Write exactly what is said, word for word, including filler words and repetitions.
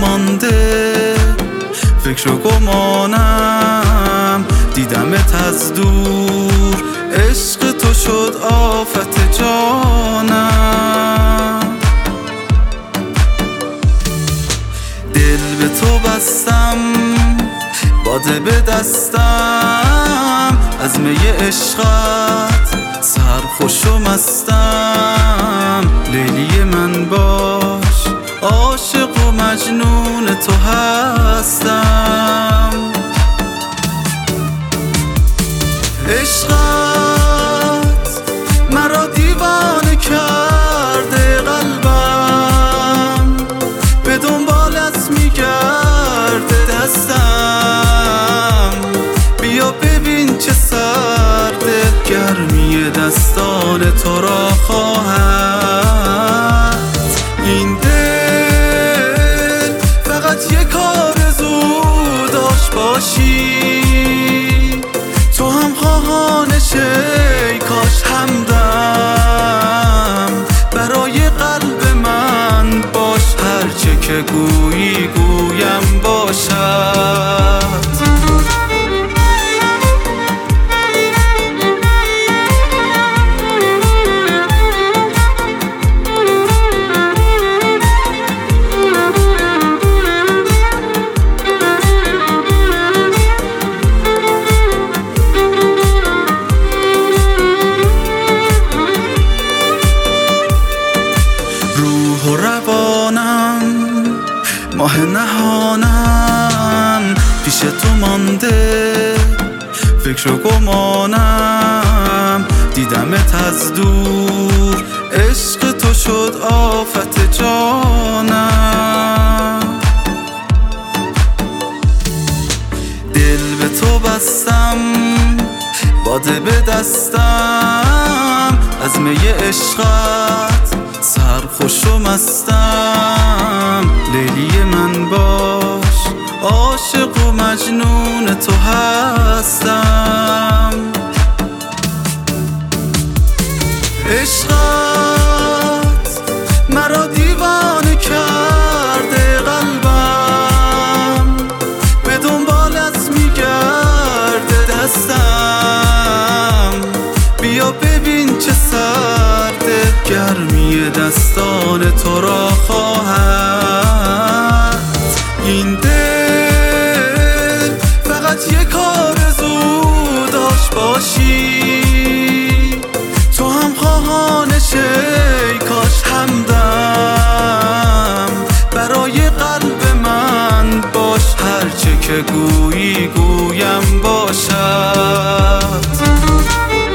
مانده فکر و گمانم، دیدمت از دور، عشق تو شد آفت جانم. دل به تو بستم، باده به دستم، از می عشقت سرخوش و مستم. لیلی من باش، عاشق و مجنون تو هستم. عشقت مرا دیوانه کرده، قلبم به دنبالت میگرده. دستم بیا ببین چه سرده، گرمی دستان تو را خواهد. این دل فقط یک آرزو داشت باشی، تو هم خواهانش، ای کاش همدم برای قلب من باش. هرچه که گویی گویم باشد. ماه نهانم پیش تو مانده، فکر و گمانم، دیدمت از دور، عشق تو شد آفت جانم. دل به تو بستم، باده به دستم، از می عشقت سرخوش و مستم. لیلی من باش، عاشق و مجنون تو هستم. عشقت مرا دیوانه کرده، قلبم به دنبالت میگرده. دستم بیا ببین چه سرده، گرمی دستان تو را خواهد. این دل فقط یک آرزو داشت باشی، تو هم خواهانش، ای کاش همدم برای قلب من باش. هرچه که گویی گویم باشد.